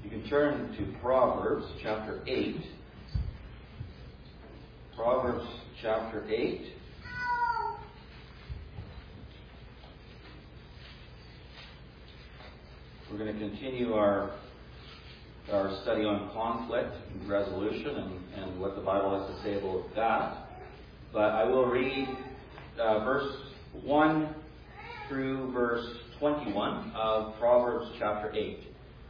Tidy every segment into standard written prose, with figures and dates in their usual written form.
You can turn to Proverbs chapter 8. Proverbs chapter 8. We're going to continue our study on conflict and resolution and what the Bible has to say about that. But I will read verse 1 through verse 21 of Proverbs chapter 8.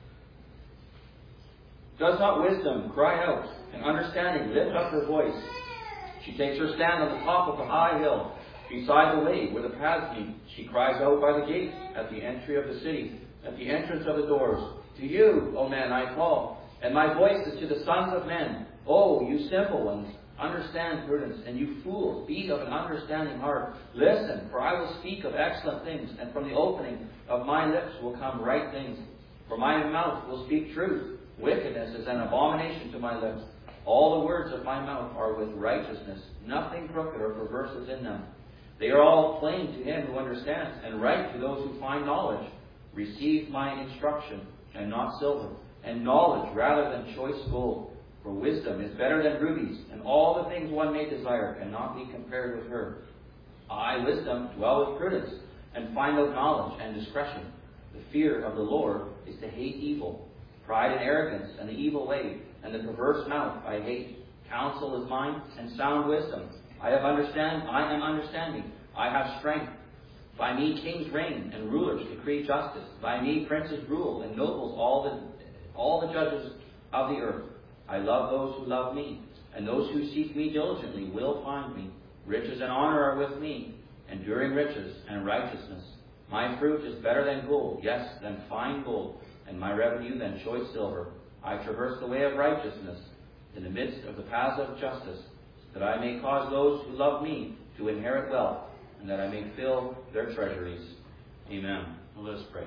Does not wisdom cry out, and understanding lift up her voice? She takes her stand on the top of a high hill, beside the way where the paths meet. She cries out by the gate, at the entry of the city, at the entrance of the doors. To you, O men, I call, and my voice is to the sons of men. O you simple ones, understand prudence, and you fools, be of an understanding heart. Listen, for I will speak of excellent things, and from the opening of my lips will come right things. For my mouth will speak truth. Wickedness is an abomination to my lips. All the words of my mouth are with righteousness. Nothing crooked or perverse is in them. They are all plain to him who understands, and right to those who find knowledge. Receive my instruction, and not silver, and knowledge rather than choice gold. For wisdom is better than rubies, and all the things one may desire cannot be compared with her. I, wisdom, dwell with prudence, and find out knowledge and discretion. The fear of the Lord is to hate evil. Pride and arrogance, and the evil way, and the perverse mouth I hate. Counsel is mine, and sound wisdom. I am understanding. I have strength. By me kings reign, and rulers decree justice. By me princes rule, and nobles all the judges of the earth. I love those who love me, and those who seek me diligently will find me. Riches and honor are with me, enduring riches and righteousness. My fruit is better than gold, yes, than fine gold, and my revenue than choice silver. I traverse the way of righteousness in the midst of the paths of justice, that I may cause those who love me to inherit wealth, and that I may fill their treasuries. Amen. Well, let us pray.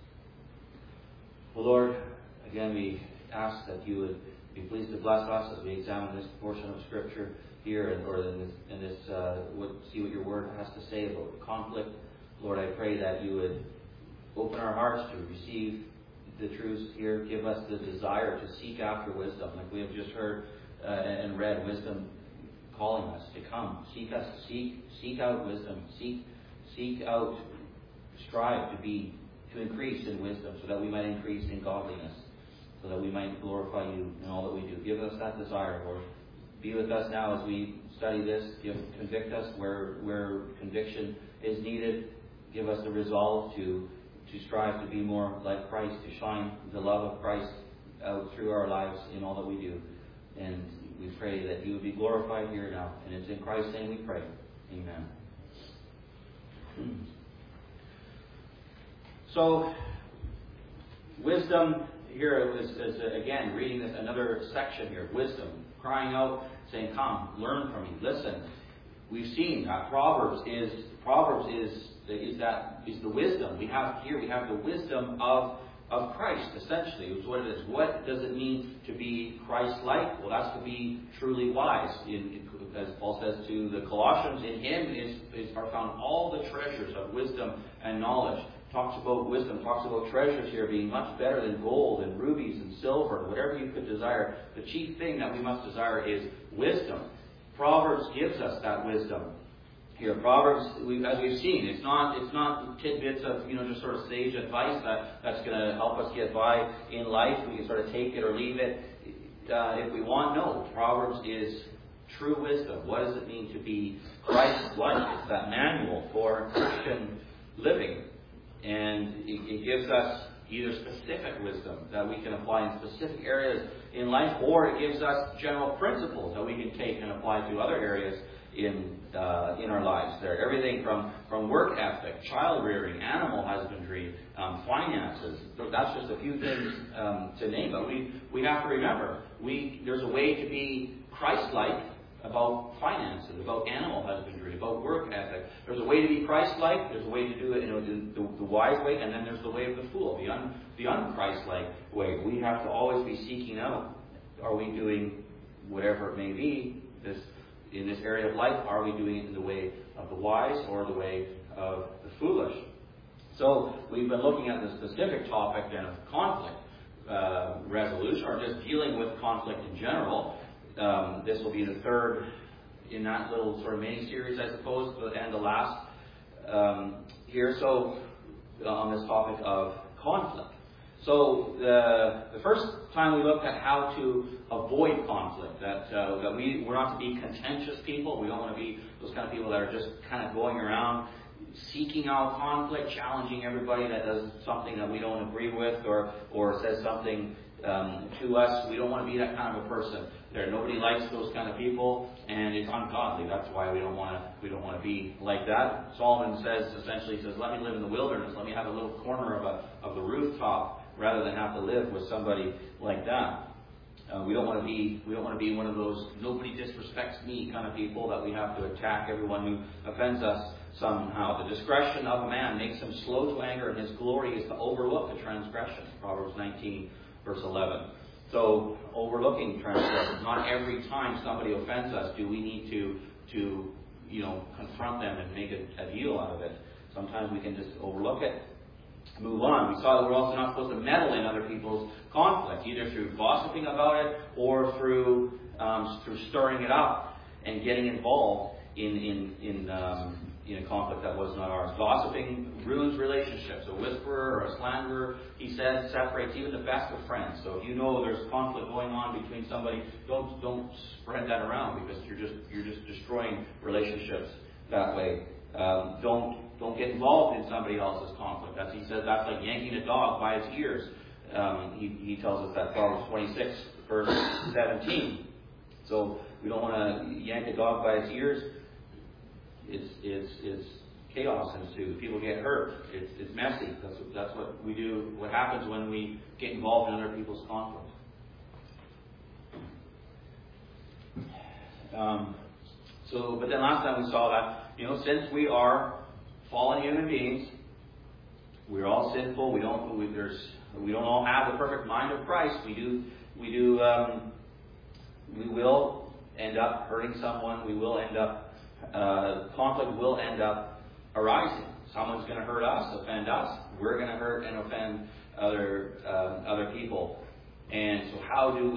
Well, Lord, again we ask that you would be pleased to bless us as we examine this portion of Scripture here, see what your Word has to say about conflict. Lord, I pray that you would open our hearts to receive the truths here. Give us the desire to seek after wisdom, like we have just heard and read. Wisdom calling us to come, seek out wisdom, seek out, strive to increase in wisdom, so that we might increase in godliness, so that we might glorify you in all that we do. Give us that desire, Lord. Be with us now as we study this. Convict us where conviction is needed. Give us the resolve to strive to be more like Christ, to shine the love of Christ out through our lives in all that we do. And we pray that you would be glorified here now. And it's in Christ's name we pray. Amen. So, wisdom here is again reading this another section here. Wisdom, crying out, saying, "Come, learn from me, listen." We've seen that Proverbs is the wisdom we have here. We have the wisdom of Christ, essentially, is what it is. What does it mean to be Christ-like? Well, that's to be truly wise. As Paul says to the Colossians, in him are found all the treasures of wisdom and knowledge. Talks about wisdom, talks about treasures here being much better than gold and rubies and silver, whatever you could desire. The chief thing that we must desire is wisdom. Proverbs gives us that wisdom. Here, Proverbs, as we've seen, it's not tidbits of just sort of sage advice that's going to help us get by in life. We can sort of take it or leave it if we want. No, Proverbs is true wisdom. What does it mean to be Christ-like? It's that manual for Christian living, and it gives us either specific wisdom that we can apply in specific areas in life, or it gives us general principles that we can take and apply to other areas in our lives. There, everything from work ethic, child rearing, animal husbandry, finances. That's just a few things to name. But we have to remember there's a way to be Christ-like about finances, about animal husbandry, about work ethic. There's a way to be Christ-like. There's a way to do it the wise way, and then there's the way of the fool, the un-Christ-like way. We have to always be seeking out: are we doing whatever it may be in this area of life? Are we doing it in the way of the wise or the way of the foolish? So we've been looking at the specific topic then of conflict. resolution or just dealing with conflict in general. This will be the third in that little sort of mini-series, I suppose, and the last here. So on this topic of conflict. So the first time we looked at how to avoid conflict, that we're not to be contentious people. We don't want to be those kind of people that are just kind of going around seeking out conflict, challenging everybody that does something that we don't agree with or says something to us. We don't want to be that kind of a person. Nobody likes those kind of people, and it's ungodly. That's why we don't want to be like that. Solomon says, let me live in the wilderness. Let me have a little corner of the rooftop rather than have to live with somebody like that. We don't want to be one of those nobody disrespects me kind of people that we have to attack everyone who offends us somehow. The discretion of a man makes him slow to anger, and his glory is to overlook a transgression. Proverbs 19, verse 11. So, overlooking transgression. Not every time somebody offends us do we need to confront them and make a deal out of it. Sometimes we can just overlook it, move on. We saw that we're also not supposed to meddle in other people's conflict, either through gossiping about it or through stirring it up and getting involved in a conflict that was not ours. Gossiping ruins relationships. A whisperer or a slanderer, he said, separates even the best of friends. So if you know there's conflict going on between somebody, don't spread that around, because you're just destroying relationships that way. Don't get involved in somebody else's conflict. He says that's like yanking a dog by its ears. He tells us that, Proverbs 26, verse 17. So we don't want to yank a dog by its ears. It's chaos ensues. People get hurt. It's messy. That's what we do. What happens when we get involved in other people's conflict. But then last time we saw that, since we are fallen human beings, we're all sinful. We don't all have the perfect mind of Christ. We will end up hurting someone. We will end up conflict will end up arising. Someone's going to hurt us, offend us. We're going to hurt and offend other people. And so, how do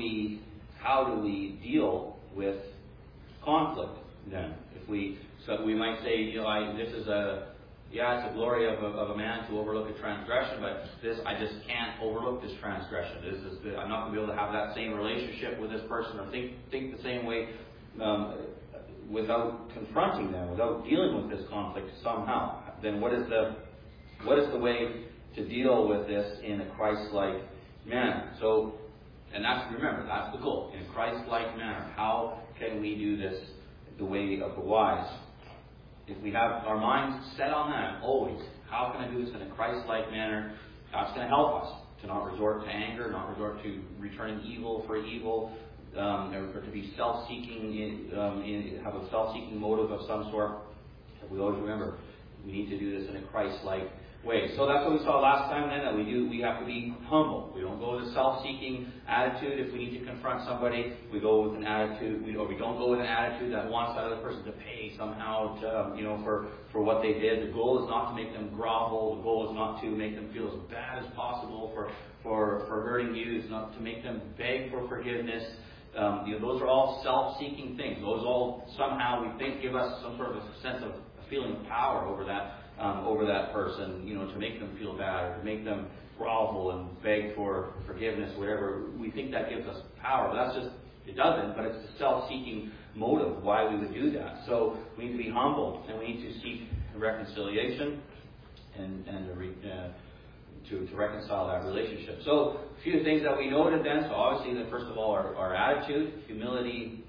we deal with conflict then? So we might say, it's a glory of a man to overlook a transgression, but I just can't overlook this transgression. I'm not going to be able to have that same relationship with this person or think the same way without confronting them, without dealing with this conflict somehow. Then what is the way to deal with this in a Christ-like manner? So, and remember, that's the goal. In a Christ-like manner, how can we do this the way of the wise? If we have our minds set on that always, how can I do this in a Christ-like manner? God's going to help us to not resort to anger, not resort to returning evil for evil, or to be self-seeking, have a self-seeking motive of some sort. We always remember we need to do this in a Christ-like way. So that's what we saw last time then, that we have to be humble. We don't go with a self-seeking attitude. If we need to confront somebody, we go with an attitude, we don't go with an attitude that wants that other person to pay somehow for what they did. The goal is not to make them grovel. The goal is not to make them feel as bad as possible for hurting you. It's not to make them beg for forgiveness. Those are all self-seeking things. Those all somehow we think give us some sort of a sense of a feeling of power over that person, to make them feel bad or to make them grovel and beg for forgiveness, whatever. We think that gives us power, but it doesn't, but it's a self-seeking motive why we would do that. So we need to be humble, and we need to seek reconciliation and to reconcile that relationship. So a few things that we noted then. So obviously, first of all, our attitude, humility,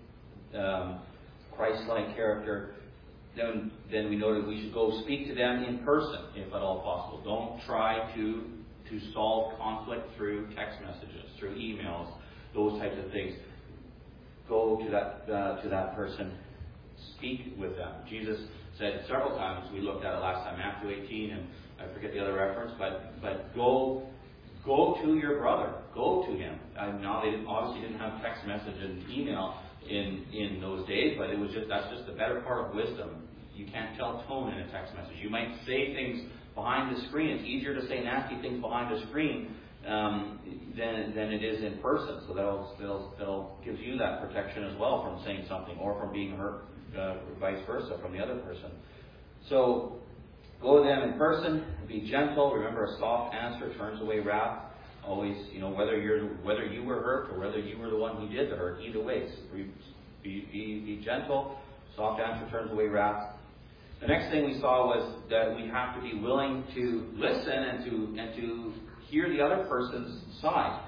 Christ-like character. Then we noted we should go speak to them in person, if at all possible. Don't try to solve conflict through text messages, through emails, those types of things. Go to that person, speak with them. Jesus said several times, we looked at it last time, Matthew 18, and I forget the other reference, but go to your brother, go to him. Now they obviously didn't have text message and email in those days, but that's just the better part of wisdom. You can't tell tone in a text message. You might say things behind the screen. It's easier to say nasty things behind the screen than it is in person. So that'll gives you that protection as well from saying something or from being hurt, vice versa from the other person. So go to them in person, be gentle. Remember, a soft answer turns away wrath. Always, whether you were hurt or whether you were the one who did the hurt, either way, be gentle. Soft answer turns away wrath. The next thing we saw was that we have to be willing to listen and to hear the other person's side.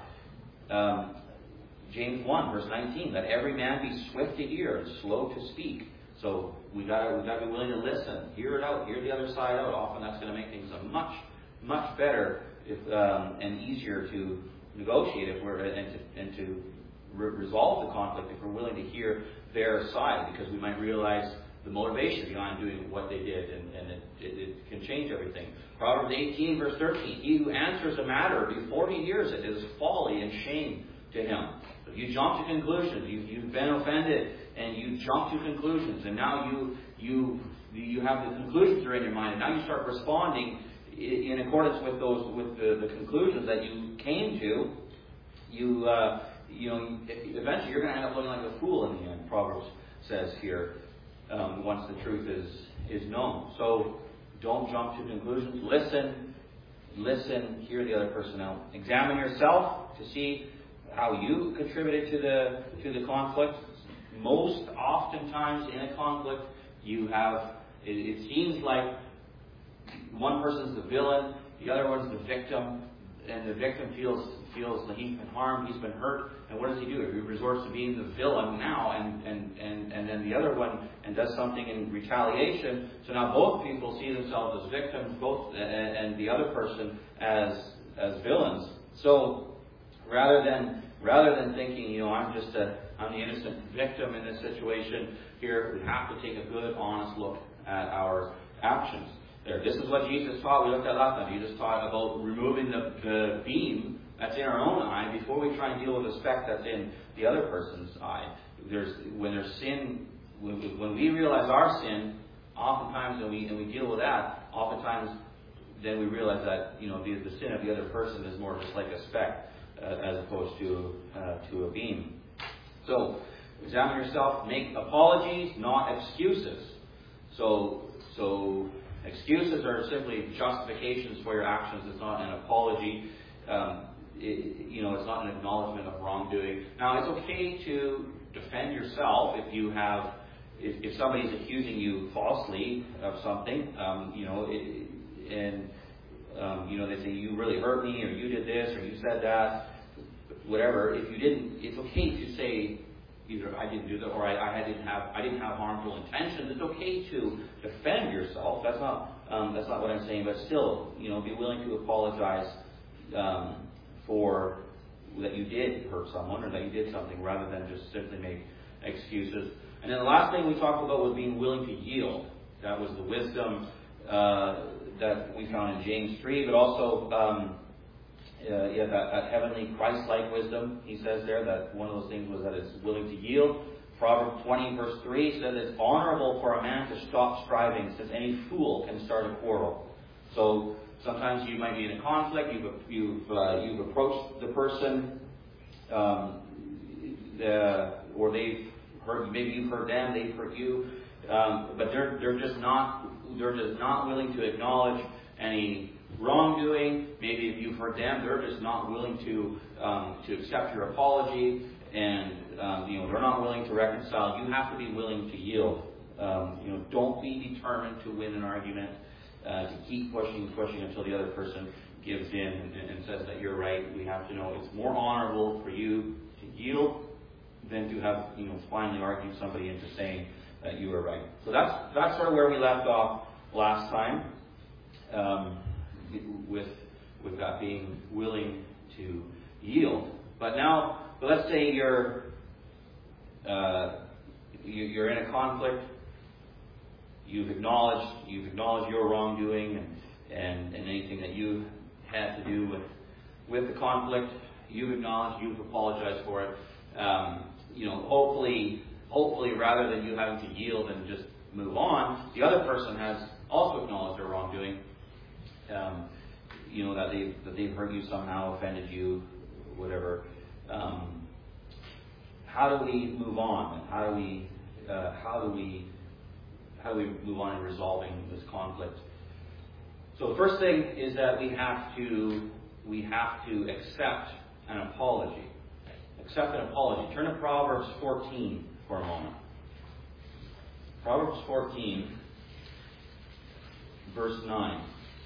James 1, verse 19, that every man be swift to hear and slow to speak. So we got to be willing to listen, hear it out, hear the other side out. Often that's going to make things much better and easier to negotiate and to resolve the conflict if we're willing to hear their side, because we might realize the motivation behind doing what they did, and it can change everything. Proverbs 18, verse 13, he who answers a matter before he hears it is folly and shame to him. If you jump to conclusions, you've been offended, and you jump to conclusions, and now you have the conclusions are in your mind, and now you start responding in accordance with the conclusions that you came to. Eventually you're going to end up looking like a fool in the end. Proverbs says here, once the truth is known. So don't jump to conclusions. Listen, hear the other person out. Examine yourself to see how you contributed to the conflict. Most oftentimes in a conflict, it seems like one person's the villain, the other one's the victim, and the victim feels that he's been harmed, he's been hurt, and what does he do? He resorts to being the villain now, and then the other one and does something in retaliation. So now both people see themselves as victims, and the other person as villains. So rather than thinking, I'm the innocent victim in this situation, here we have to take a good, honest look at our actions. This is what Jesus taught. We looked at last time. Jesus taught about removing the beam that's in our own eye before we try and deal with the speck that's in the other person's eye. When there's sin, when we realize our sin, oftentimes, and we deal with that, oftentimes then we realize that the sin of the other person is more just like a speck as opposed to a beam. So examine yourself. Make apologies, not excuses. So excuses are simply justifications for your actions. It's not an apology. It's not an acknowledgement of wrongdoing. Now, it's okay to defend yourself if somebody's accusing you falsely of something. They say you really hurt me, or you did this, or you said that, whatever. If you didn't, it's okay to say either I didn't do that, or I didn't have harmful intentions. It's okay to defend yourself. That's not what I'm saying. But still, be willing to apologize for that you did hurt someone or that you did something, rather than just simply make excuses. And then the last thing we talked about was being willing to yield. That was the wisdom that we found in James 3, but also that heavenly Christ-like wisdom. He says there that one of those things was that it's willing to yield. Proverbs 20, verse 3 says it's honorable for a man to stop striving, since any fool can start a quarrel. So sometimes you might be in a conflict. You've approached the person, or they've hurt. Maybe you've hurt them. They've hurt you, but they're just not willing to acknowledge any wrongdoing. Maybe if you've hurt them, they're just not willing to accept your apology, and they're not willing to reconcile. You have to be willing to yield. Don't be determined to win an argument. To keep pushing until the other person gives in and says that you're right. We have to know it's more honorable for you to yield than to have finally argue somebody into saying that you are right. So that's sort of where we left off last time, with that being willing to yield. But let's say you're in a conflict. You've acknowledged your wrongdoing and anything that you had to do with the conflict. You've acknowledged, you've apologized for it. Hopefully, rather than you having to yield and just move on, the other person has also acknowledged their wrongdoing. that they've hurt you somehow, offended you, whatever. How do we move on? How do we move on in resolving this conflict? So the first thing is that we have to accept an apology. Accept an apology. Turn to Proverbs 14 for a moment. Proverbs 14, verse 9.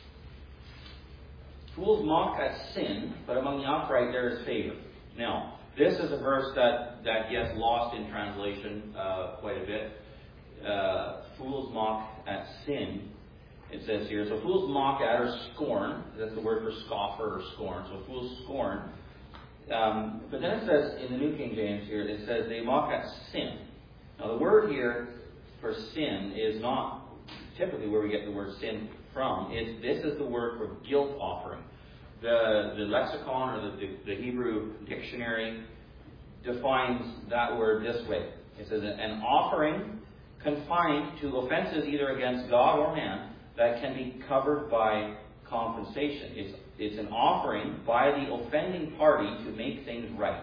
Fools mock at sin, but among the upright there is favor. Now, this is a verse that gets lost in translation quite a bit. Fools mock at sin, it says here. So fools mock at or scorn. That's the word for scoffer or scorn. So fools scorn. But then it says, in the New King James here, it says they mock at sin. Now the word here for sin is not typically where we get the word sin from. This is the word for guilt offering. The lexicon or the Hebrew dictionary defines that word this way. It says an offering confined to offenses either against God or man that can be covered by compensation. It's an offering by the offending party to make things right.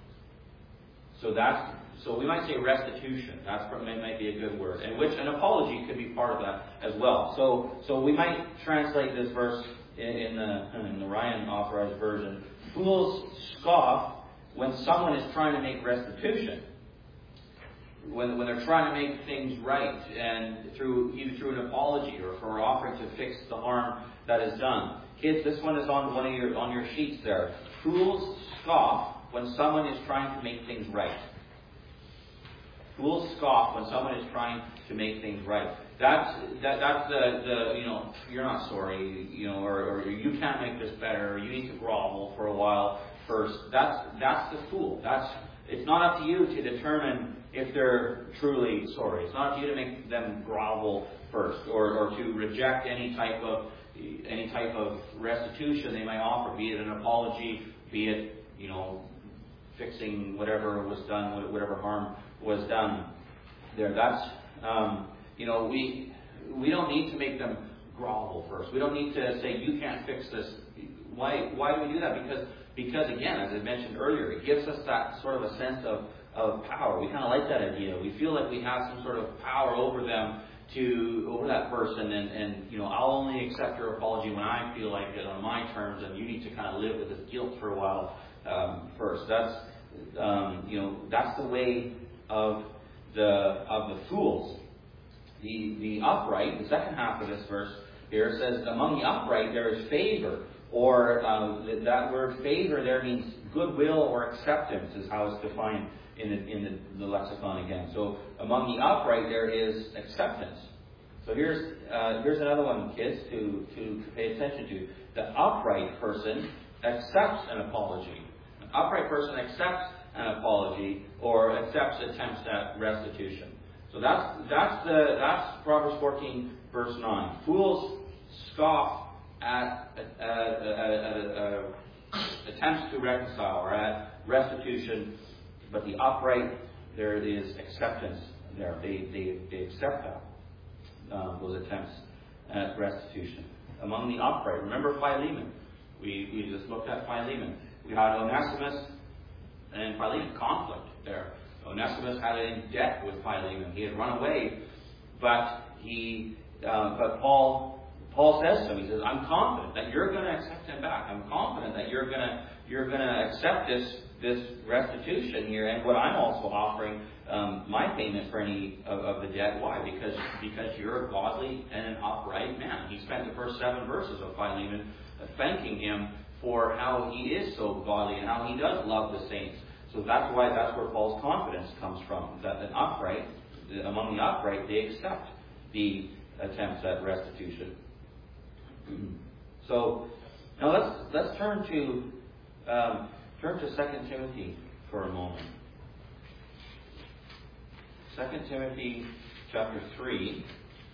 So we might say restitution. That might be a good word. And which an apology could be part of that as well. So we might translate this verse in the Ryan Authorized Version. Fools scoff when someone is trying to make restitution. When they're trying to make things right, and either through an apology or for offering to fix the harm that is done. Kids, this one is on your sheets there. Fools scoff when someone is trying to make things right. Fools scoff when someone is trying to make things right. That's the you're not sorry, or you can't make this better, or you need to grovel for a while first. That's the fool. It's not up to you to determine if they're truly sorry. It's not up to you to make them grovel first, or to reject any type of restitution they might offer, be it an apology, be it fixing whatever was done, whatever harm was done there. That's we don't need to make them grovel first. We don't need to say you can't fix this. Why do we do that? Because again, as I mentioned earlier, it gives us that sort of a sense of power. We kind of like that idea. We feel like we have some sort of power over them, over that person, and I'll only accept your apology when I feel like it on my terms, and you need to kind of live with this guilt for a while first. That's the way of the fools. The upright, the second half of this verse here says, among the upright there is favor, or that word favor there means goodwill or acceptance is how it's defined in the lexicon again. So among the upright there is acceptance. So here's another one, kids, to pay attention to. The upright person accepts an apology. An upright person accepts an apology or accepts attempts at restitution. So that's Proverbs 14 verse 9. Fools scoff at attempts to reconcile or at restitution, but the upright, there is acceptance there. They accept those attempts at restitution. Among the upright, remember Philemon. We just looked at Philemon. We had Onesimus and Philemon, conflict there. Onesimus had it in debt with Philemon. He had run away, but Paul says to him, he says, I'm confident that you're going to accept him back. I'm confident that you're going to accept this restitution here, and what I'm also offering my payment for any of the debt. Why? Because you're a godly and an upright man. He spent the first 7 verses of Philemon thanking him for how he is so godly and how he does love the saints. So that's where Paul's confidence comes from. That among the upright, they accept the attempts at restitution. So now let's turn to 2 Timothy for a moment. 2 Timothy chapter 3.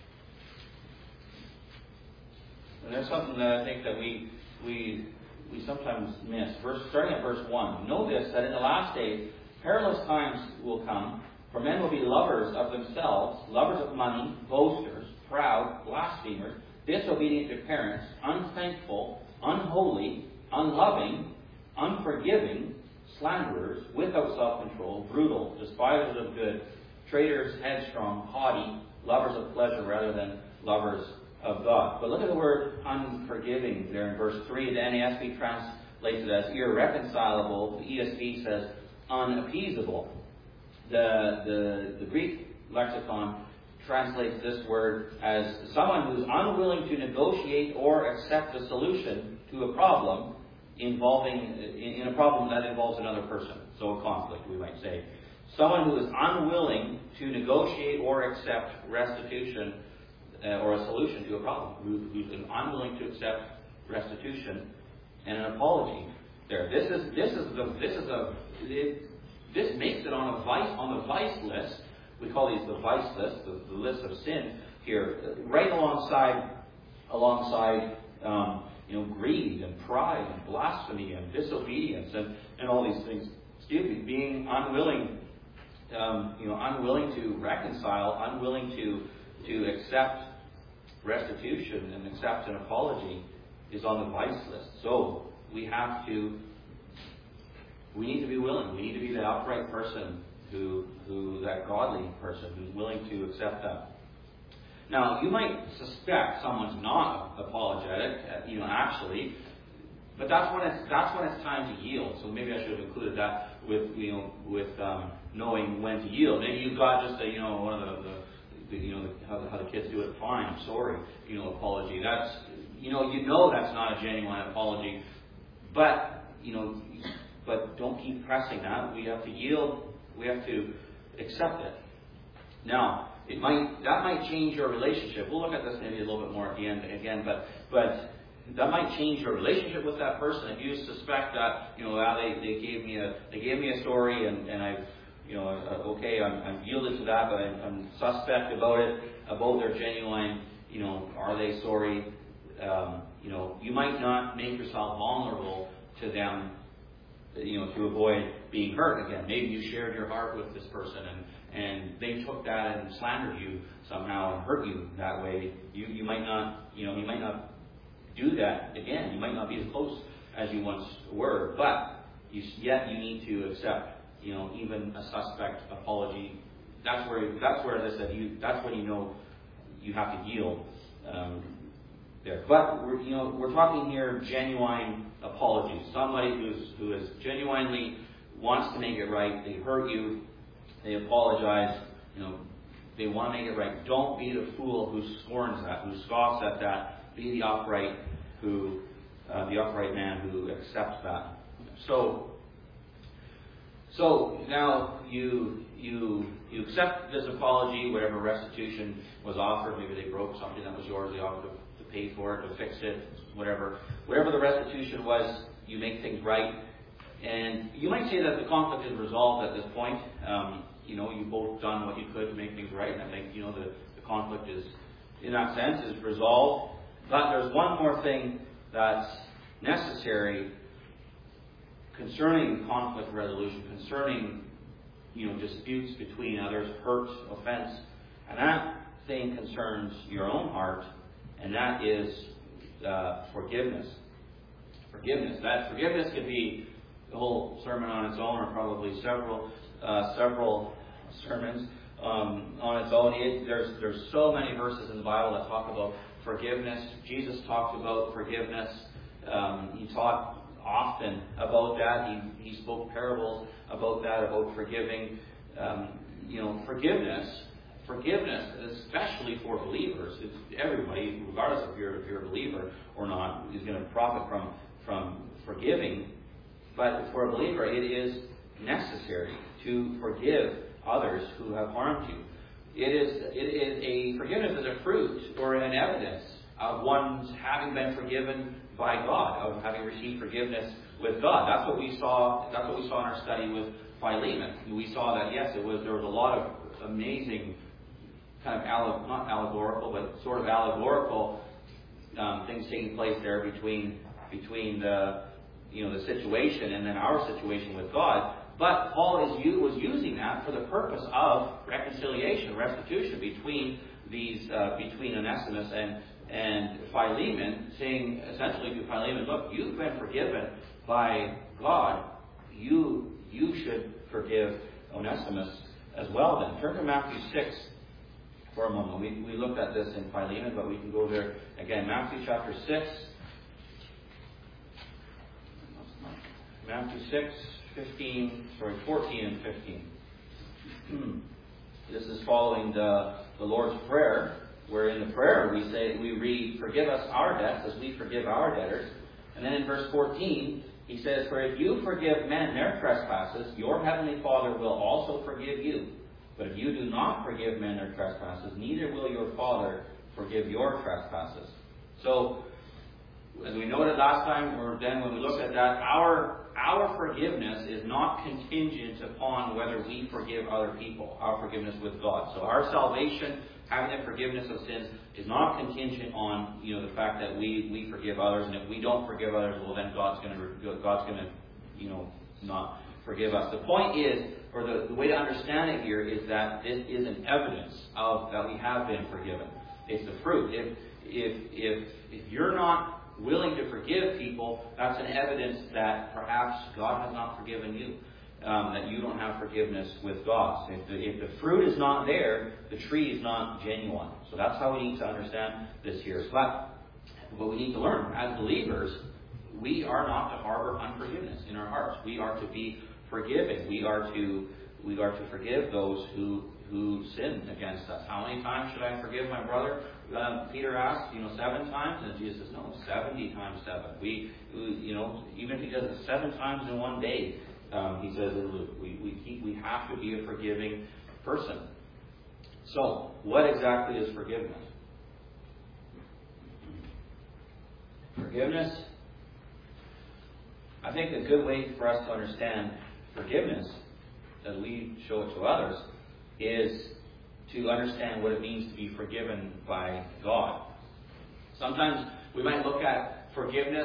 And there's something that I think that we sometimes miss. Starting at verse 1. Know this, that in the last days perilous times will come, for men will be lovers of themselves, lovers of money, boasters, proud, blasphemers, disobedient to parents, unthankful, unholy, unloving, unforgiving, slanderers, without self-control, brutal, despisers of good, traitors, headstrong, haughty, lovers of pleasure rather than lovers of God. But look at the word unforgiving there in verse 3. The NASB translates it as irreconcilable. The ESV says unappeasable. The Greek lexicon translates this word as someone who's unwilling to negotiate or accept a solution to a problem involving in a problem that involves another person. So a conflict, we might say. Someone who is unwilling to negotiate or accept restitution or a solution to a problem. Who's unwilling to accept restitution and an apology. There. This makes it on the vice list. We call these the vice list, the list of sin here, right alongside greed and pride and blasphemy and disobedience and all these things. Being unwilling, unwilling to reconcile, unwilling to accept restitution and accept an apology is on the vice list. So we need to be willing. We need to be the upright person, that godly person who's willing to accept that. Now, you might suspect someone's not apologetic, actually, but that's when it's time to yield. So maybe I should have included that with knowing when to yield. Maybe you've got just one of how the kids do it. Fine, I'm sorry. Apology. That's that's not a genuine apology, but don't keep pressing that. We have to yield. We have to accept it. Now, that might change your relationship. We'll look at this maybe a little bit more at the end again, but that might change your relationship with that person. If you suspect that they gave me a story and I've I'm yielded to that, but I'm suspect about their genuine. Are they sorry? You might not make yourself vulnerable to them. To avoid being hurt again. Maybe you shared your heart with this person and they took that and slandered you somehow and hurt you that way. You might not do that again. You might not be as close as you once were, but yet you need to accept, even a suspect apology. That's where that's when you have to yield there. But we're talking here genuine apologies. Somebody who is genuinely wants to make it right. They hurt you. They apologize. They want to make it right. Don't be the fool who scorns that, who scoffs at that. Be the upright man who accepts that. So now you accept this apology, whatever restitution was offered. Maybe they broke something that was yours. They offered to pay for it, to fix it, whatever the restitution was. You make things right, and you might say that the conflict is resolved at this point. You've both done what you could to make things right, and I think the conflict is, in that sense, is resolved. But there's one more thing that's necessary concerning conflict resolution, concerning disputes between others, hurt, offense, and that thing concerns your own heart, and that is forgiveness. Forgiveness. That forgiveness could be a whole sermon on its own, or probably several sermons on its own. There's so many verses in the Bible that talk about forgiveness. Jesus talked about forgiveness. He taught often about that. He spoke parables about that, about forgiving. Forgiveness, especially for believers. Everybody, regardless if you're a believer or not, is going to profit from forgiving. But for a believer, it is necessary to forgive others who have harmed you. Forgiveness is a fruit or an evidence of one's having been forgiven by God, of having received forgiveness with God. That's what we saw in our study with Philemon. We saw that there was a lot of amazing kind of not allegorical, but sort of allegorical things taking place there between the situation and then our situation with God. But Paul was using that for the purpose of reconciliation, restitution between Onesimus and Philemon, saying essentially to Philemon, look, you've been forgiven by God. You should forgive Onesimus as well then. Turn to Matthew 6 for a moment. We looked at this in Philemon, but we can go there again. Matthew chapter 6. Matthew 6, 14 and 15. This is following the Lord's Prayer, where in the prayer we read, forgive us our debts as we forgive our debtors. And then in verse 14, he says, for if you forgive men their trespasses, your heavenly Father will also forgive you. But if you do not forgive men their trespasses, neither will your Father forgive your trespasses. So, as we noted last time, or then when we looked at that, our forgiveness is not contingent upon whether we forgive other people, our forgiveness with God. So our salvation, having the forgiveness of sins, is not contingent on the fact that we forgive others, and if we don't forgive others, well then God's going to not forgive us. The point is, or the way to understand it here, is that this is an evidence of that we have been forgiven. It's the fruit. If you're not willing to forgive people, that's an evidence that perhaps God has not forgiven you, that you don't have forgiveness with God. If the fruit is not there, the tree is not genuine. So that's how we need to understand this here. But we need to learn, as believers, we are not to harbor unforgiveness in our hearts. We are to be forgiving. We are to forgive those who sin against us. How many times should I forgive my brother? Peter asked, 7 times, and Jesus says, no, 70 times 7. We even if he does it 7 times in one day, he says in Luke, we have to be a forgiving person. So, what exactly is forgiveness? Forgiveness, I think a good way for us to understand forgiveness, as we show it to others, is to understand what it means to be forgiven by God. Sometimes we might look at forgiveness,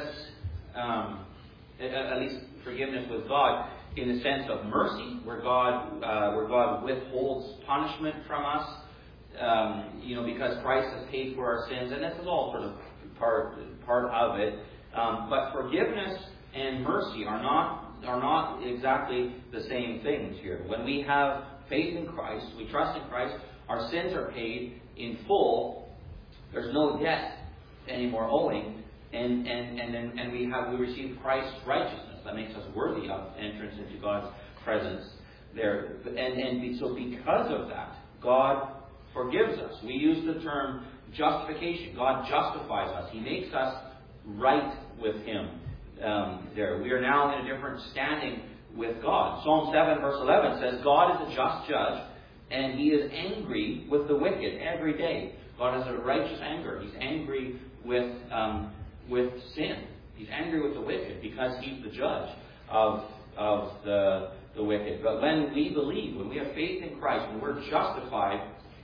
at least forgiveness with God, in the sense of mercy, where God withholds punishment from us, because Christ has paid for our sins, and this is all sort of part of it. But forgiveness and mercy are not exactly the same things here. When we have faith in Christ, we trust in Christ, our sins are paid in full. There's no debt anymore owing, and we receive Christ's righteousness that makes us worthy of entrance into God's presence there. And so because of that, God forgives us. We use the term justification. God justifies us. He makes us right with Him. There, we are now in a different standing with God. Psalm 7 verse 11 says, God is a just judge, and He is angry with the wicked every day. God has a righteous anger. He's angry with sin. He's angry with the wicked because He's the judge of the wicked. But when we believe, when we have faith in Christ, when we're justified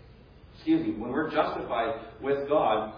with God,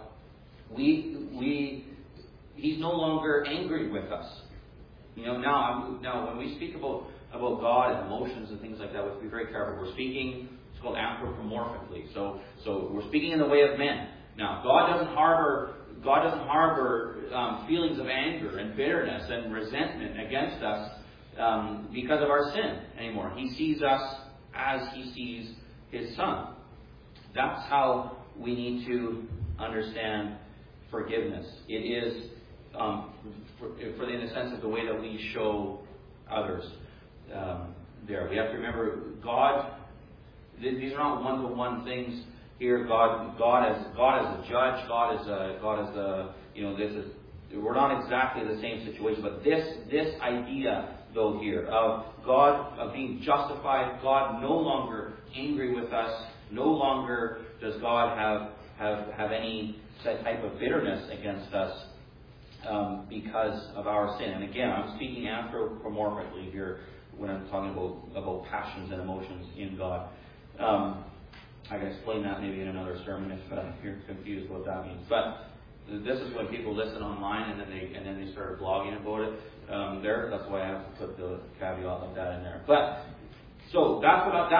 He's no longer angry with us. Now when we speak about God and emotions and things like that, we have to be very careful. We're speaking, it's called anthropomorphically. So we're speaking in the way of men. Now, God doesn't harbor feelings of anger and bitterness and resentment against us because of our sin anymore. He sees us as He sees His Son. That's how we need to understand forgiveness. It is in the sense of the way that we show others there. We have to remember God. These are not one-to-one things here. God as a judge. God as a we're not exactly the same situation. But this idea though here of God of being justified, God no longer angry with us. No longer does God have any type of bitterness against us because of our sin. And again, I'm speaking anthropomorphically here when I'm talking about passions and emotions in God. I can explain that maybe in another sermon if you're confused what that means. But this is when people listen online and then they start blogging about it. That's why I have to put the caveat like that in there. But so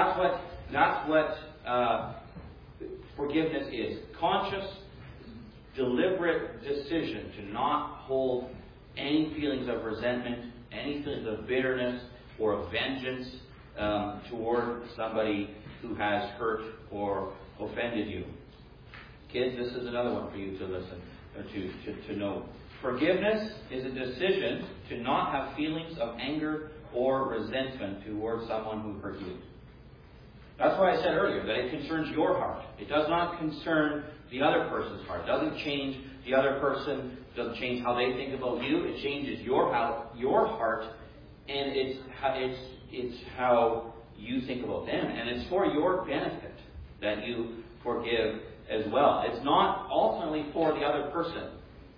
that's what forgiveness is. Conscious, deliberate decision to not hold any feelings of resentment, any feelings of bitterness or of vengeance toward somebody who has hurt or offended you. Kids, this is another one for you to listen or to know. Forgiveness is a decision to not have feelings of anger or resentment towards someone who hurt you. That's why I said earlier that it concerns your heart. It does not concern the other person's heart. It doesn't change the other person. It doesn't change how they think about you. It changes your heart, and it's how you think about them. And it's for your benefit that you forgive as well. It's not ultimately for the other person.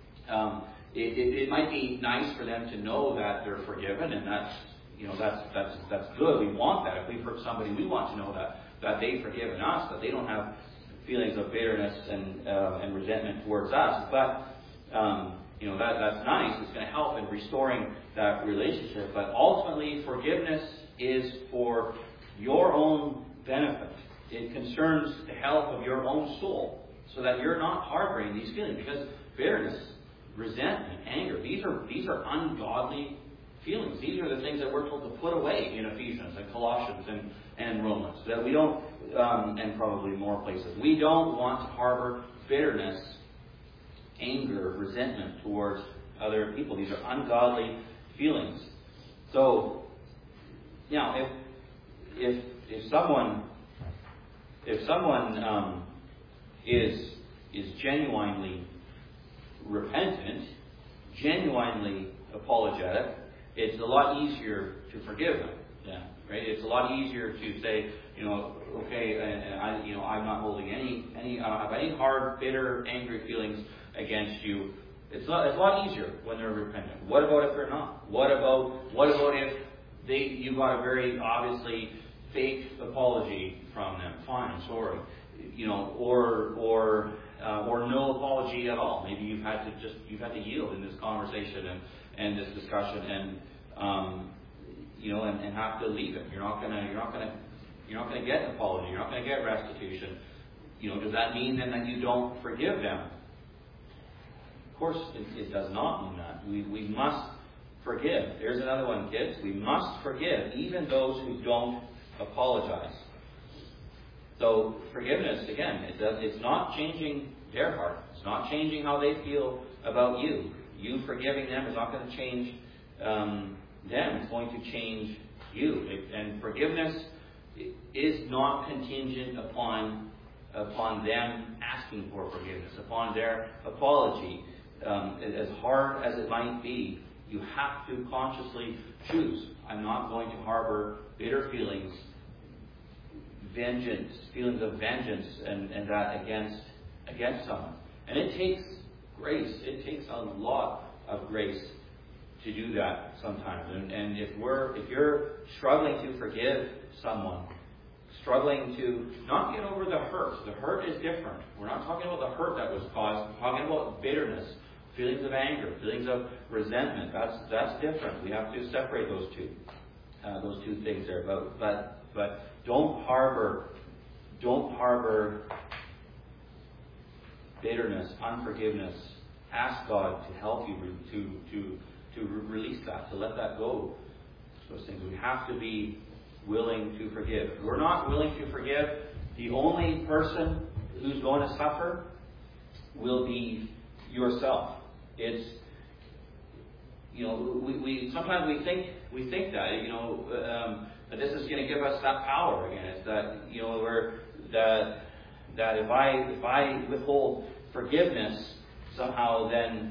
It might be nice for them to know that they're forgiven, and that's good. We want that. If we've hurt somebody, we want to know that they've forgiven us, that they don't have feelings of bitterness and resentment towards us. But that's nice. It's going to help in restoring that relationship. But ultimately, forgiveness is for your own benefit. It concerns the health of your own soul, so that you're not harboring these feelings. Because bitterness, resentment, anger, these are ungodly feelings. These are the things that we're told to put away in Ephesians and Colossians and Romans. That we don't, and probably more places. We don't want to harbor bitterness, anger, resentment towards other people. These are ungodly feelings. So, if someone is genuinely repentant, genuinely apologetic, it's a lot easier to forgive them. Yeah, right. It's a lot easier to say, okay, I'm not holding I don't have any hard, bitter, angry feelings against you. It's a lot easier when they're repentant. What about if they're not? What about if you got a very obviously fake apology from them? Fine, I'm sorry. Or no apology at all. Maybe you've had to yield in this conversation and this discussion and have to leave it. You're not gonna get an apology. You're not gonna get restitution. Does that mean then that you don't forgive them? Of course, it does not mean that. We must forgive. There's another one, kids. We must forgive even those who don't apologize. So forgiveness, again, it's not changing their heart. It's not changing how they feel about you. You forgiving them is not going to change them. It's going to change you. And forgiveness is not contingent upon them asking for forgiveness, upon their apology. As hard as it might be, you have to consciously choose. I'm not going to harbor bitter feelings, feelings of vengeance, and that against someone. And it takes grace. It takes a lot of grace to do that sometimes. And if you're struggling to forgive someone, struggling to not get over the hurt is different. We're not talking about the hurt that was caused. We're talking about bitterness, feelings of anger, feelings of resentment. That's different. We have to separate those two things there. But don't harbor bitterness, unforgiveness. Ask God to help you to release that, to let that go. Those things. We have to be willing to forgive. If we're not willing to forgive, the only person who's going to suffer will be yourself. It's we sometimes we think that that this is going to give us that power again. It's that that if I withhold forgiveness somehow, then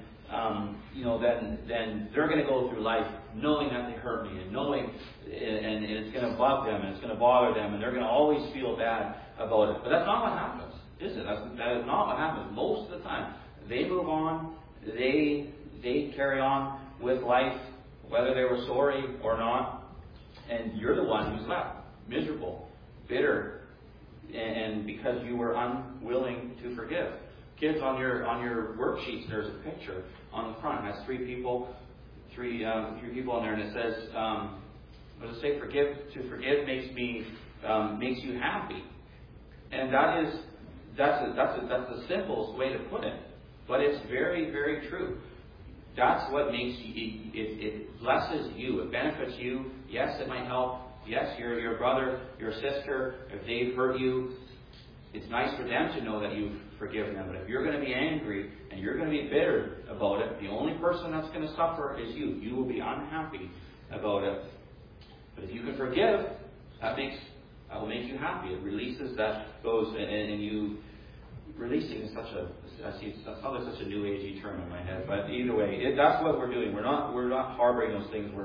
then they're going to go through life knowing that they hurt me and knowing, and it's going to bug them and it's going to bother them and they're going to always feel bad about it. But that's not what happens, is it? That is not what happens. Most of the time, they move on. They carry on with life, whether they were sorry or not, and you're the one who's left miserable, bitter, and because you were unwilling to forgive. Kids, on your worksheets, there's a picture on the front. It has three people on there, and it says, what does it say? To forgive makes you happy, and that's the simplest way to put it. But it's very, very true. That's what makes you, it blesses you. It benefits you. Yes, it might help. Yes, your brother, your sister, if they've hurt you, it's nice for them to know that you've forgiven them. But if you're going to be angry and you're going to be bitter about it, the only person that's going to suffer is you. You will be unhappy about it. But if you can forgive, that will make you happy. It releases and you releasing is such a, I see, that sounds like such a new agey term in my head. But either way, that's what we're doing. We're not harboring those things.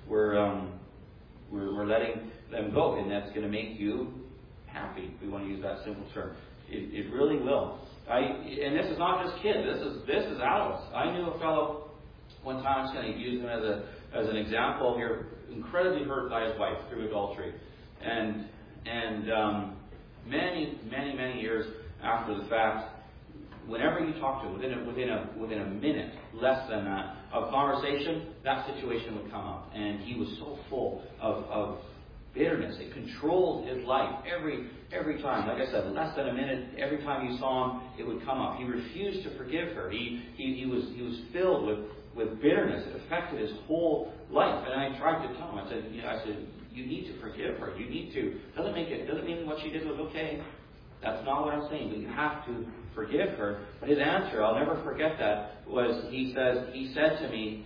We're letting them go, and that's going to make you happy. We want to use that simple term. It really will. And this is not just kids. This is adults. I knew a fellow one time. I'm just going to use him as an example here. Incredibly hurt by his wife through adultery, and many years after the fact, whenever you talk to him, within a minute, less than that, of conversation, that situation would come up, and he was so full of bitterness. It controlled his life every time. Like I said, less than a minute, every time you saw him, it would come up. He refused to forgive her. He was filled with bitterness. It affected his whole life. And I tried to tell him. I said, you need to forgive her. You need to. Doesn't mean what she did was okay. That's not what I'm saying. But you have to forgive her. But his answer, I'll never forget that, was he said to me,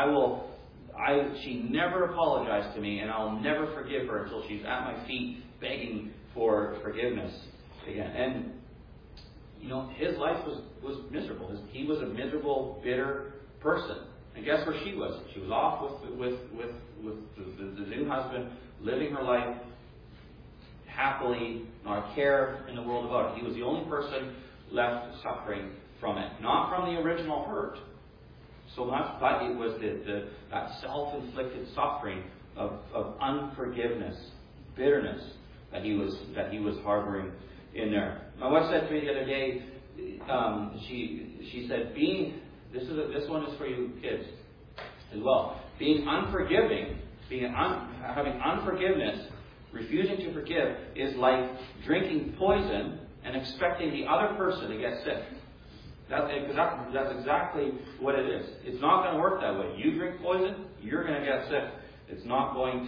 she never apologized to me, and I'll never forgive her until she's at my feet begging for forgiveness again. And his life was miserable. He was a miserable, bitter person. And guess where she was? She was off with the new husband, living her life happily, not a care in the world about it. He was the only person left suffering from it, not from the original hurt so much, but it was that self-inflicted suffering of unforgiveness, bitterness that he was harboring in there. My wife said to me the other day, she said, this one is for you kids as well. Being unforgiving, having unforgiveness, refusing to forgive, is like drinking poison and expecting the other person to get sick. That's exactly what it is. It's not going to work that way. You drink poison, you're going to get sick. It's not going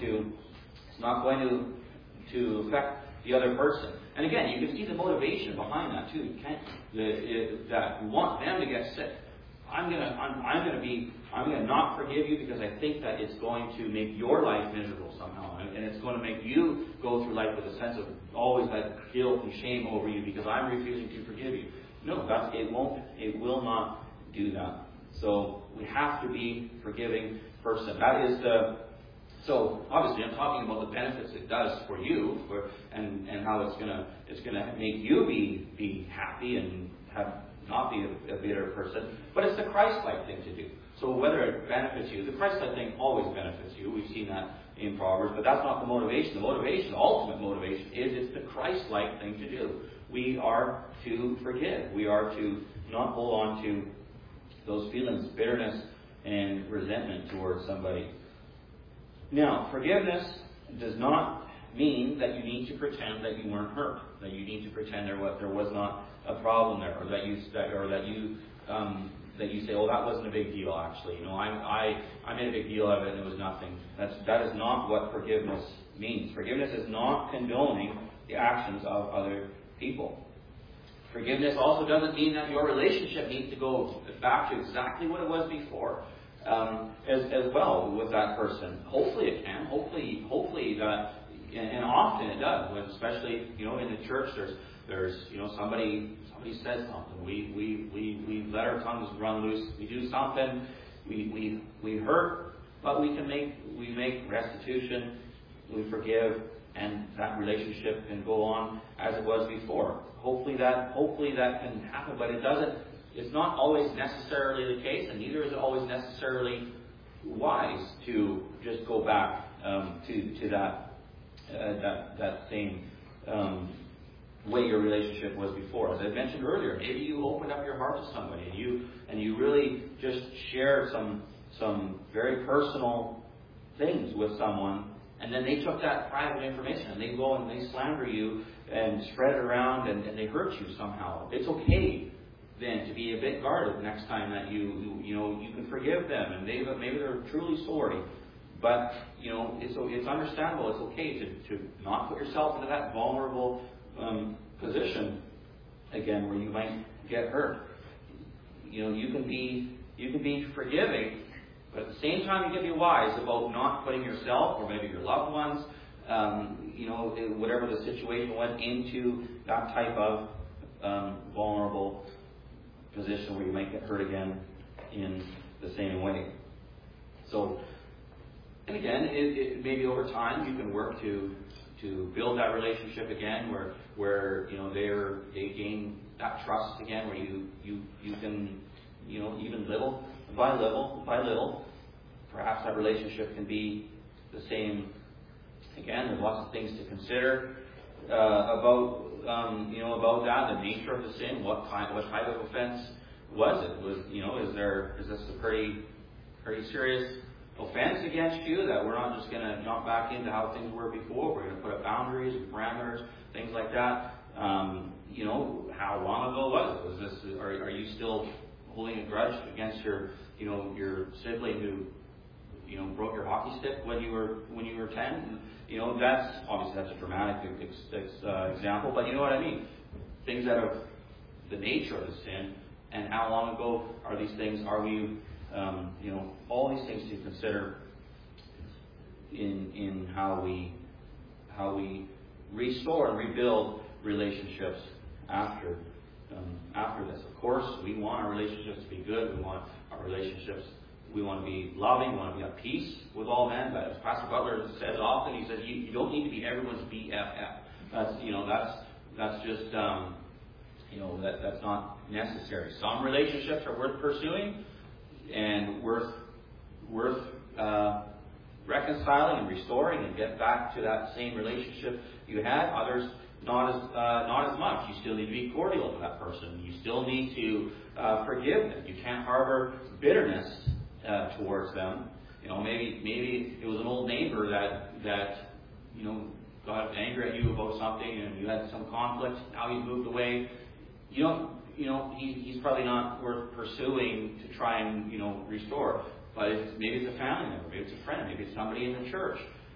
to affect the other person. And again, you can see the motivation behind that too. That you want them to get sick. I'm going to not forgive you because I think that it's going to make your life miserable somehow, and it's going to make you go through life with a sense of always that guilt and shame over you because I'm refusing to forgive you. No, it will not do that. So we have to be a forgiving person. So obviously I'm talking about the benefits it does for you, and how it's gonna make you be happy and not be a bitter person. But it's the Christ-like thing to do. So whether it benefits you, the Christ-like thing always benefits you. We've seen that in Proverbs, but that's not the motivation. The ultimate motivation is it's the Christ-like thing to do. We are to forgive. We are to not hold on to those feelings, bitterness and resentment towards somebody. Now, forgiveness does not mean that you need to pretend that you weren't hurt, that you need to pretend there was not a problem there, or that you say, "Oh, that wasn't a big deal. Actually, I made a big deal of it, and it was nothing." That is not what forgiveness means. Forgiveness is not condoning the actions of other people. Forgiveness also doesn't mean that your relationship needs to go back to exactly what it was before, as well with that person. Hopefully it can. Hopefully that, and often it does. When especially in the church, there's somebody says something. We let our tongues run loose. We do something. We hurt, but we make restitution. We forgive. And that relationship can go on as it was before. Hopefully that can happen, but it doesn't. It's not always necessarily the case, and neither is it always necessarily wise to just go back to that same way your relationship was before. As I mentioned earlier, maybe you opened up your heart to somebody and you really just shared some very personal things with someone. And then they took that private information and they go and they slander you and spread it around and they hurt you somehow. It's okay then to be a bit guarded next time that you can forgive them, and maybe they're truly sorry. But it's understandable. It's okay to not put yourself into that vulnerable position again, where you might get hurt. You can be forgiving, but at the same time, you can be wise about not putting yourself or maybe your loved ones, whatever the situation was, into that type of vulnerable position where you might get hurt again in the same way. So, and again, it maybe over time you can work to build that relationship again, where they gain that trust again, where you can even little by little, perhaps that relationship can be the same again. There's lots of things to consider about that, the nature of the sin, what type of offense was it? Is this a pretty serious offense against you, that we're not just going to jump back into how things were before? We're going to put up boundaries and parameters, things like that. How long ago was it? Was this? Are you still holding a grudge against your sibling who broke your hockey stick when you were 10? That's a dramatic example, but you know what I mean. Things that are the nature of the sin, and how long ago are these things? Are we, all these things to consider in how we restore and rebuild relationships after this. Of course, we want our relationships to be good. We want to be loving. We want to be at peace with all men. But as Pastor Butler says often, he says you don't need to be everyone's BFF. That's just that's not necessary. Some relationships are worth pursuing and worth reconciling and restoring and get back to that same relationship you had. Others not as much. You still need to be cordial with that person. You still need to forgive them. You can't harbor bitterness towards them. Maybe it was an old neighbor that got angry at you about something, and you had some conflict. Now he's moved away. He's probably not worth pursuing to try and restore. But maybe it's a family member, maybe it's a friend, maybe it's somebody in the church.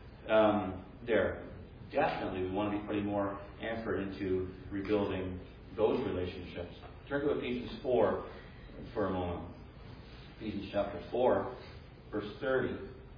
Definitely we want to be putting more effort into rebuilding those relationships. Turn to Ephesians 4 for a moment. Ephesians chapter 4, verse 30.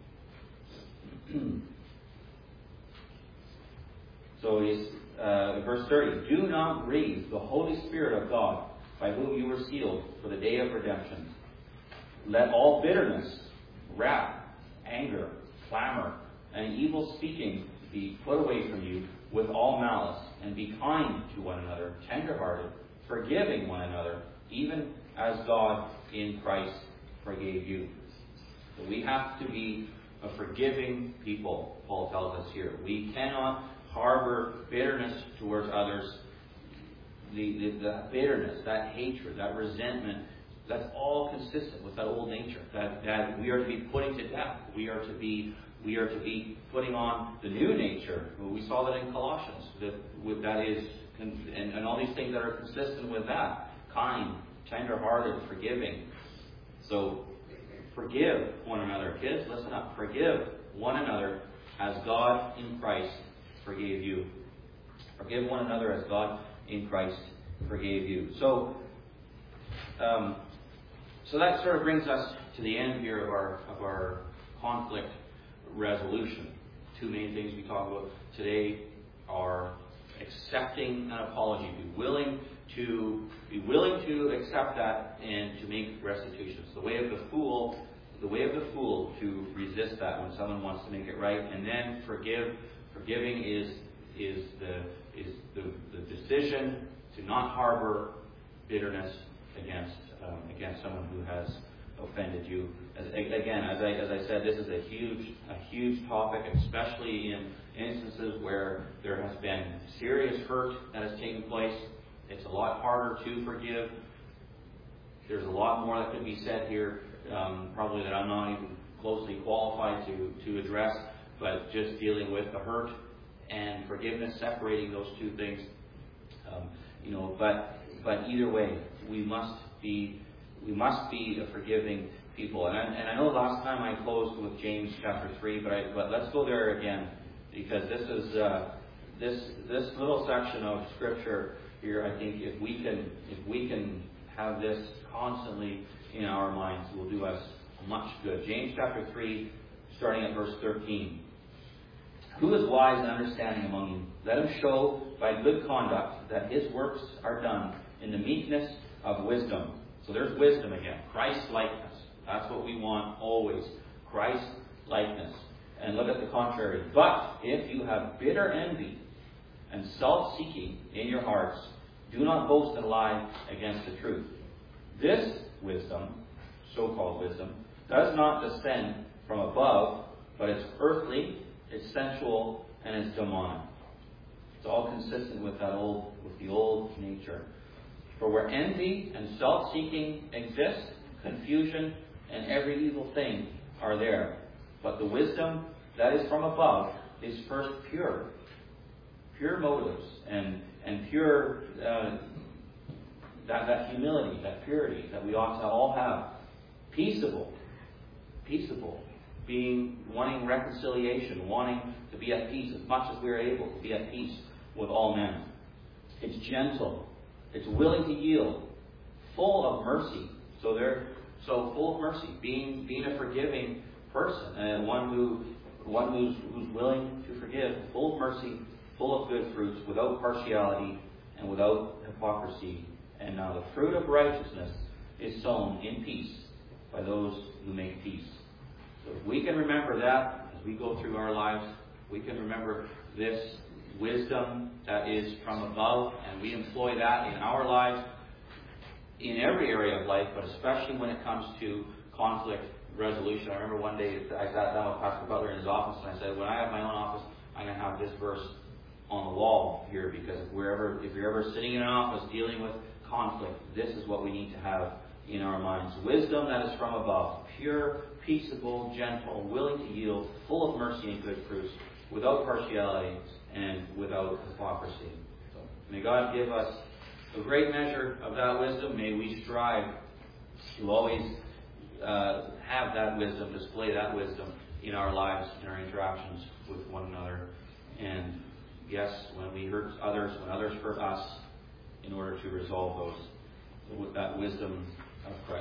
So he's verse 30. Do not grieve the Holy Spirit of God, by whom you were sealed for the day of redemption. Let all bitterness, wrath, anger, clamor, and evil speaking be put away from you with all malice, and be kind to one another, tender-hearted, forgiving one another, even as God in Christ forgave you. So we have to be a forgiving people, Paul tells us here. We cannot harbor bitterness towards others. The bitterness, that hatred, that resentment, that's all consistent with that old nature that we are to be putting to death. We are to be putting on the new nature. We saw that in Colossians. That is, and all these things that are consistent with that: kind, tender-hearted, forgiving. So forgive one another, kids. Listen up. Forgive one another as God in Christ forgave you. Forgive one another as God in Christ forgave you. So that sort of brings us to the end here of our conflict resolution. Two main things we talk about today are accepting an apology, be willing to accept that and to make restitution. It's the way of the fool to resist that when someone wants to make it right, and then forgiving is the decision to not harbor bitterness against someone who has offended you. As I said, this is a huge topic, especially in instances where there has been serious hurt that has taken place. It's a lot harder to forgive. There's a lot more that could be said here, probably that I'm not even closely qualified to address, but just dealing with the hurt and forgiveness, separating those two things. But either way, we must be a forgiving people. And I know last time I closed with James chapter 3, but let's go there again, because this is this little section of Scripture here. I think if we can have this constantly in our minds, will do us much good. James chapter 3, starting at verse 13. Who is wise and understanding among you? Let him show by good conduct that his works are done in the meekness of wisdom. So there's wisdom again. Christ-likeness. That's what we want always. Christ-likeness. And look at the contrary. But if you have bitter envy and self-seeking in your hearts, do not boast and lie against the truth. This wisdom, so-called wisdom, does not descend from above, but it's earthly, it's sensual, and it's demonic. It's all consistent with the old nature. For where envy and self-seeking exist, confusion and every evil thing are there. But the wisdom that is from above is first pure motives and pure that humility, that purity that we ought to all have. Peaceable, wanting reconciliation, wanting to be at peace as much as we are able to be at peace with all men. It's gentle. It's willing to yield, full of mercy. So full of mercy, being a forgiving person, and one who's willing to forgive, full of mercy, full of good fruits, without partiality and without hypocrisy. And now the fruit of righteousness is sown in peace by those who make peace. So if we can remember that as we go through our lives, we can remember this wisdom that is from above, and we employ that in our lives, in every area of life, but especially when it comes to conflict resolution. I remember one day I sat down with Pastor Butler in his office, and I said, when I have my own office, I'm going to have this verse on the wall here, because if you're ever sitting in an office dealing with conflict, this is what we need to have in our minds. Wisdom that is from above, pure, peaceable, gentle, willing to yield, full of mercy and good fruits, without partiality and without hypocrisy. So may God give us a great measure of that wisdom. May we strive to always have that wisdom, display that wisdom in our lives, in our interactions with one another. And yes, when we hurt others, when others hurt us, in order to resolve those with that wisdom of Christ.